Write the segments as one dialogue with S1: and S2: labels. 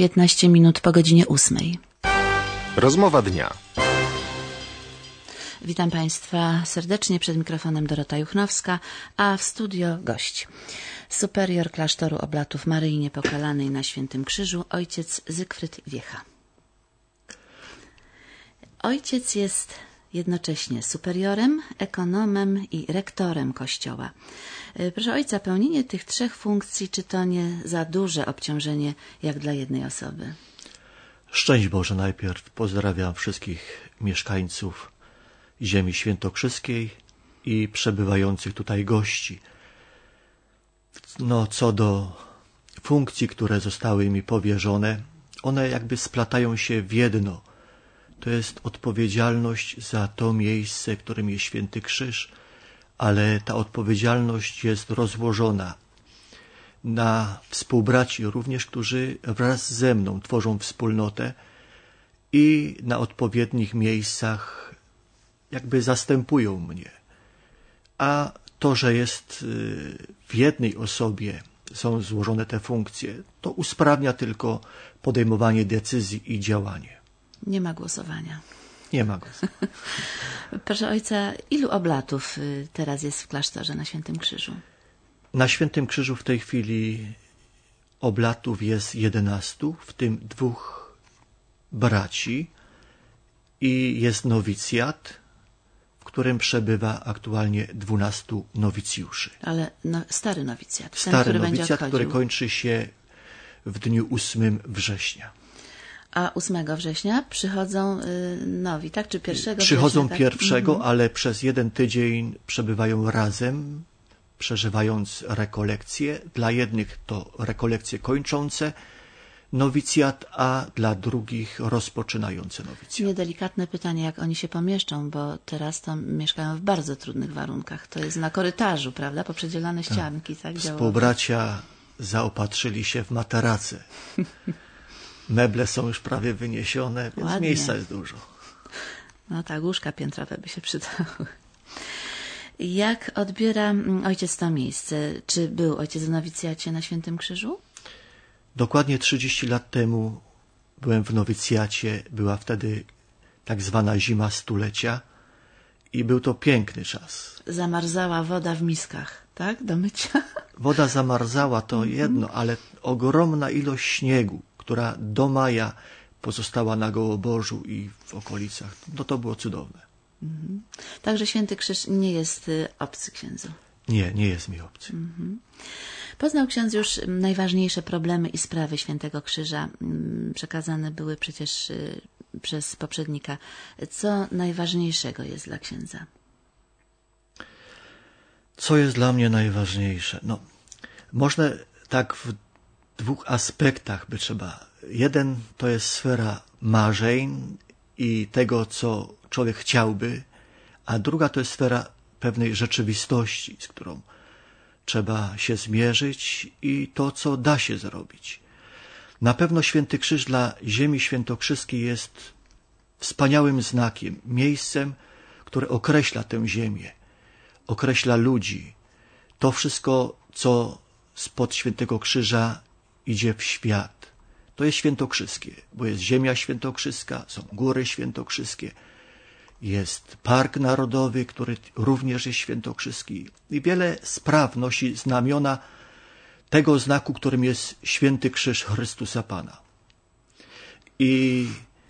S1: 15 minut po godzinie 8.
S2: Rozmowa dnia.
S1: Witam Państwa serdecznie, przed mikrofonem Dorota Juchnowska, a w studio gość. Superior klasztoru Oblatów Maryi Niepokalanej na Świętym Krzyżu, ojciec Zygfryd Wiecha. Ojciec jest jednocześnie superiorem, ekonomem i rektorem Kościoła. Proszę ojca, pełnienie tych trzech funkcji, czy to nie za duże obciążenie jak dla jednej osoby?
S3: Szczęść Boże, najpierw pozdrawiam wszystkich mieszkańców ziemi świętokrzyskiej i przebywających tutaj gości. Co do funkcji, które zostały mi powierzone, one jakby splatają się w jedno. To jest odpowiedzialność za to miejsce, którym jest Święty Krzyż, ale ta odpowiedzialność jest rozłożona na współbraci również, którzy wraz ze mną tworzą wspólnotę i na odpowiednich miejscach jakby zastępują mnie. A to, że jest w jednej osobie są złożone te funkcje, to usprawnia tylko podejmowanie decyzji i działanie.
S1: Nie ma głosowania.
S3: Nie ma głosowania.
S1: Proszę ojca, ilu oblatów teraz jest w klasztorze na Świętym Krzyżu?
S3: Na Świętym Krzyżu w tej chwili oblatów jest 11, w tym 2 braci i jest nowicjat, w którym przebywa aktualnie 12 nowicjuszy.
S1: Ale stary nowicjat.
S3: Stary nowicjat, który kończy się w dniu 8 września.
S1: A 8 września przychodzą nowi, tak? Czy 1 września?
S3: Przychodzą
S1: tak?
S3: 1, ale przez 1 tydzień przebywają razem, przeżywając rekolekcje. Dla jednych to rekolekcje kończące nowicjat, a dla drugich rozpoczynające nowicjat.
S1: Niedelikatne pytanie, jak oni się pomieszczą, bo teraz tam mieszkają w bardzo trudnych warunkach. To jest na korytarzu, prawda? Poprzedzielane ścianki. Tak,
S3: współbracia zaopatrzyli się w materace. Meble są już prawie wyniesione, więc
S1: ładnie.
S3: Miejsca jest dużo.
S1: No tak, łóżka piętrowe by się przydały. Jak odbiera ojciec to miejsce? Czy był ojciec w nowicjacie na Świętym Krzyżu?
S3: Dokładnie 30 lat temu byłem w nowicjacie. Była wtedy tak zwana zima stulecia i był to piękny czas.
S1: Zamarzała woda w miskach, tak? Do mycia?
S3: Woda zamarzała, to jedno, ale ogromna ilość śniegu, która do maja pozostała na Gołoborzu i w okolicach. To było cudowne.
S1: Także Święty Krzyż nie jest obcy księdzu.
S3: Nie jest mi obcy.
S1: Poznał ksiądz już najważniejsze problemy i sprawy Świętego Krzyża. Przekazane były przecież przez poprzednika. Co najważniejszego jest dla księdza?
S3: Co jest dla mnie najważniejsze? Można tak w 2 aspektach by trzeba. Jeden to jest sfera marzeń i tego, co człowiek chciałby, a druga to jest sfera pewnej rzeczywistości, z którą trzeba się zmierzyć i to, co da się zrobić. Na pewno Święty Krzyż dla ziemi świętokrzyskiej jest wspaniałym znakiem, miejscem, które określa tę ziemię, określa ludzi. To wszystko, co spod Świętego Krzyża idzie w świat. To jest świętokrzyskie, bo jest ziemia świętokrzyska, są góry świętokrzyskie, jest Park Narodowy, który również jest świętokrzyski i wiele spraw nosi znamiona tego znaku, którym jest Święty Krzyż Chrystusa Pana. I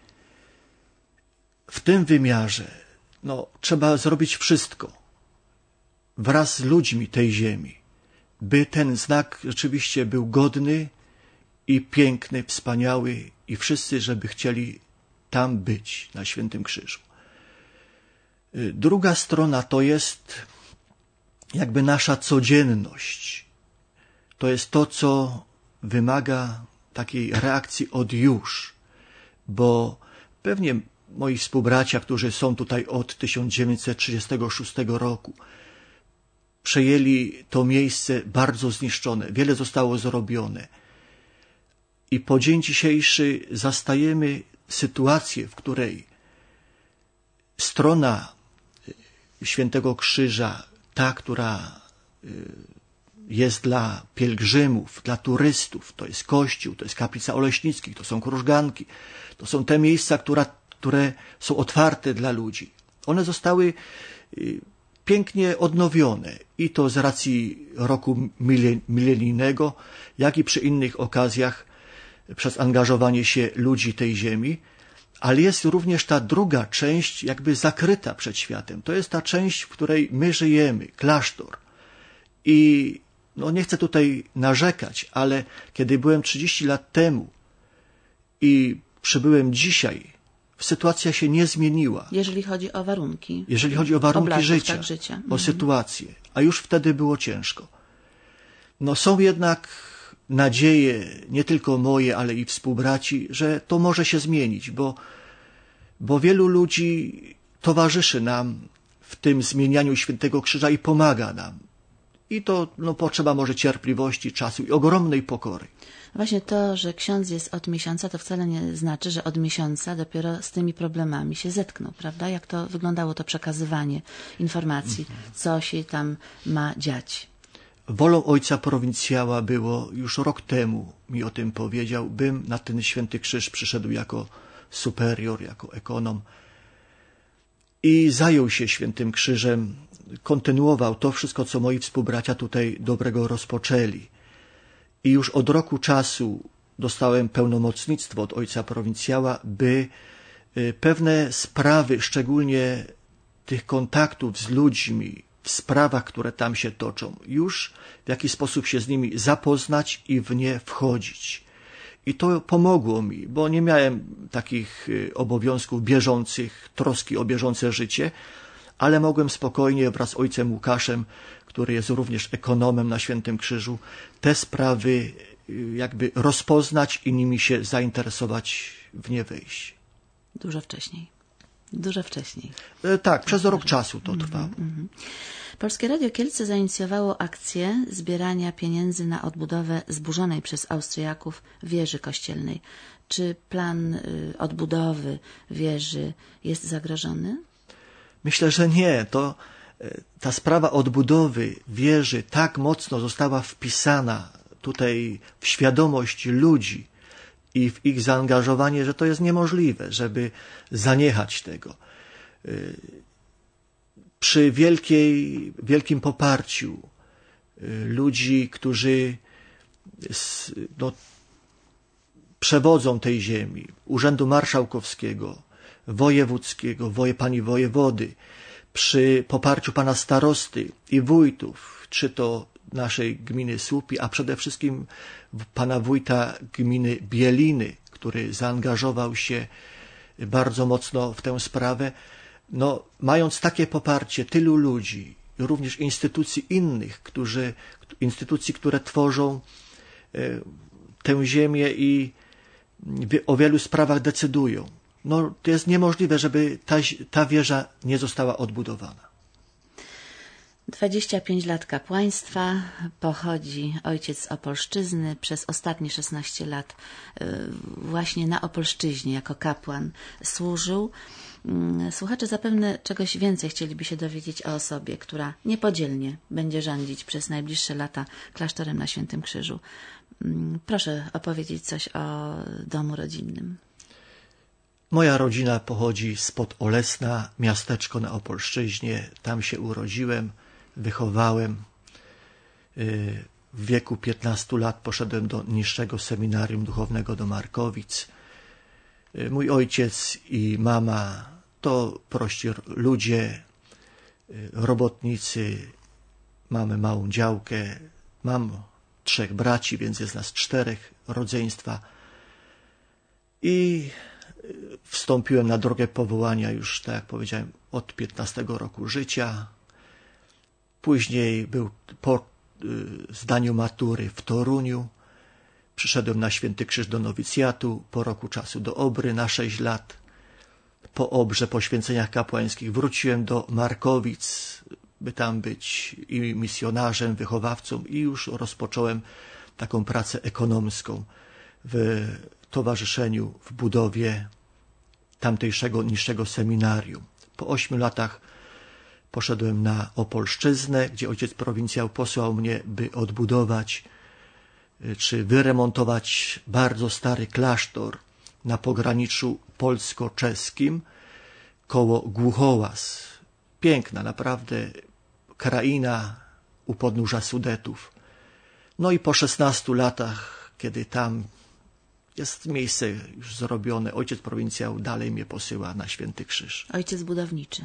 S3: w tym wymiarze trzeba zrobić wszystko wraz z ludźmi tej ziemi, by ten znak rzeczywiście był godny i piękny, wspaniały i wszyscy, żeby chcieli tam być, na Świętym Krzyżu. Druga strona to jest jakby nasza codzienność. To jest to, co wymaga takiej reakcji od już, bo pewnie moi współbracia, którzy są tutaj od 1936 roku, przejęli to miejsce bardzo zniszczone. Wiele zostało zrobione. I po dzień dzisiejszy zastajemy sytuację, w której strona Świętego Krzyża, ta, która jest dla pielgrzymów, dla turystów. To jest kościół, to jest kaplica Oleśnickich, to są krużganki. To są te miejsca, które są otwarte dla ludzi. One zostały pięknie odnowione i to z racji roku milenijnego, jak i przy innych okazjach przez angażowanie się ludzi tej ziemi. Ale jest również ta druga część jakby zakryta przed światem. To jest ta część, w której my żyjemy, klasztor. I nie chcę tutaj narzekać, ale kiedy byłem 30 lat temu i przybyłem dzisiaj, sytuacja się nie zmieniła.
S1: Jeżeli chodzi o warunki.
S3: Jeżeli chodzi o warunki życia,
S1: tak, życia.
S3: o sytuację. A już wtedy było ciężko. Są jednak nadzieje, nie tylko moje, ale i współbraci, że to może się zmienić, bo wielu ludzi towarzyszy nam w tym zmienianiu Świętego Krzyża i pomaga nam. I to potrzeba może cierpliwości, czasu i ogromnej pokory.
S1: Właśnie to, że ksiądz jest od miesiąca, to wcale nie znaczy, że od miesiąca dopiero z tymi problemami się zetknął, prawda? Jak to wyglądało, to przekazywanie informacji, co się tam ma dziać?
S3: Wolą ojca prowincjała było, już rok temu mi o tym powiedział, bym na ten Święty Krzyż przyszedł jako superior, jako ekonom i zajął się Świętym Krzyżem, kontynuował to wszystko, co moi współbracia tutaj dobrego rozpoczęli. I już od roku czasu dostałem pełnomocnictwo od ojca prowincjała, by pewne sprawy, szczególnie tych kontaktów z ludźmi, w sprawach, które tam się toczą, już w jakiś sposób się z nimi zapoznać i w nie wchodzić. I to pomogło mi, bo nie miałem takich obowiązków bieżących, troski o bieżące życie, ale mogłem spokojnie wraz z ojcem Łukaszem, który jest również ekonomem na Świętym Krzyżu, te sprawy jakby rozpoznać i nimi się zainteresować, w nie wejść.
S1: Dużo wcześniej. Dużo wcześniej.
S3: Tak, przez rok czasu to trwało.
S1: Polskie Radio Kielce zainicjowało akcję zbierania pieniędzy na odbudowę zburzonej przez Austriaków wieży kościelnej. Czy plan odbudowy wieży jest zagrożony?
S3: Myślę, że nie. Ta sprawa odbudowy wieży tak mocno została wpisana tutaj w świadomość ludzi i w ich zaangażowanie, że to jest niemożliwe, żeby zaniechać tego. Przy wielkim poparciu ludzi, którzy przewodzą tej ziemi, Urzędu Marszałkowskiego, Wojewódzkiego, pani wojewody, przy poparciu pana starosty i wójtów, czy to naszej gminy Słupi, a przede wszystkim pana wójta gminy Bieliny, który zaangażował się bardzo mocno w tę sprawę, mając takie poparcie tylu ludzi, również instytucji innych, instytucji, które tworzą tę ziemię i o wielu sprawach decydują. To jest niemożliwe, żeby ta wieża nie została odbudowana.
S1: 25 lat kapłaństwa, pochodzi ojciec z Opolszczyzny, przez ostatnie 16 lat właśnie na Opolszczyźnie jako kapłan służył. Słuchacze zapewne czegoś więcej chcieliby się dowiedzieć o osobie, która niepodzielnie będzie rządzić przez najbliższe lata klasztorem na Świętym Krzyżu. Proszę opowiedzieć coś o domu rodzinnym.
S3: Moja rodzina pochodzi spod Olesna, miasteczko na Opolszczyźnie. Tam się urodziłem, wychowałem. W wieku 15 lat poszedłem do niższego seminarium duchownego do Markowic. Mój ojciec i mama to prości ludzie, robotnicy. Mamy małą działkę. Mam 3 braci, więc jest nas 4 rodzeństwa. I wstąpiłem na drogę powołania już, tak jak powiedziałem, od 15 roku życia. Później po zdaniu matury w Toruniu. Przyszedłem na Święty Krzyż do nowicjatu, po roku czasu do Obry na 6 lat. Po Obrze, po święceniach kapłańskich wróciłem do Markowic, by tam być i misjonarzem, wychowawcą i już rozpocząłem taką pracę ekonomską w towarzyszeniu, w budowie tamtejszego niższego seminarium. Po 8 latach poszedłem na Opolszczyznę, gdzie ojciec prowincjał posłał mnie, by odbudować czy wyremontować bardzo stary klasztor na pograniczu polsko-czeskim koło Głuchołaz. Piękna naprawdę kraina u podnóża Sudetów. No i po 16 latach, kiedy tam jest miejsce już zrobione, ojciec prowincjał dalej mnie posyła na Święty Krzyż.
S1: Ojciec budowniczy.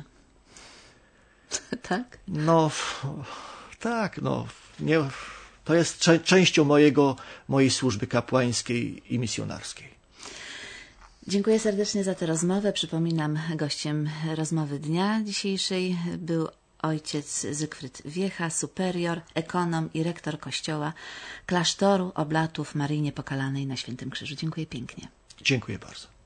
S1: Tak?
S3: No, tak, no. Nie, to jest częścią mojej służby kapłańskiej i misjonarskiej.
S1: Dziękuję serdecznie za tę rozmowę. Przypominam, gościem rozmowy dnia dzisiejszej był ojciec Zygfryd Wiecha, superior, ekonom i rektor kościoła klasztoru Oblatów Maryi Niepokalanej na Świętym Krzyżu. Dziękuję pięknie.
S3: Dziękuję bardzo.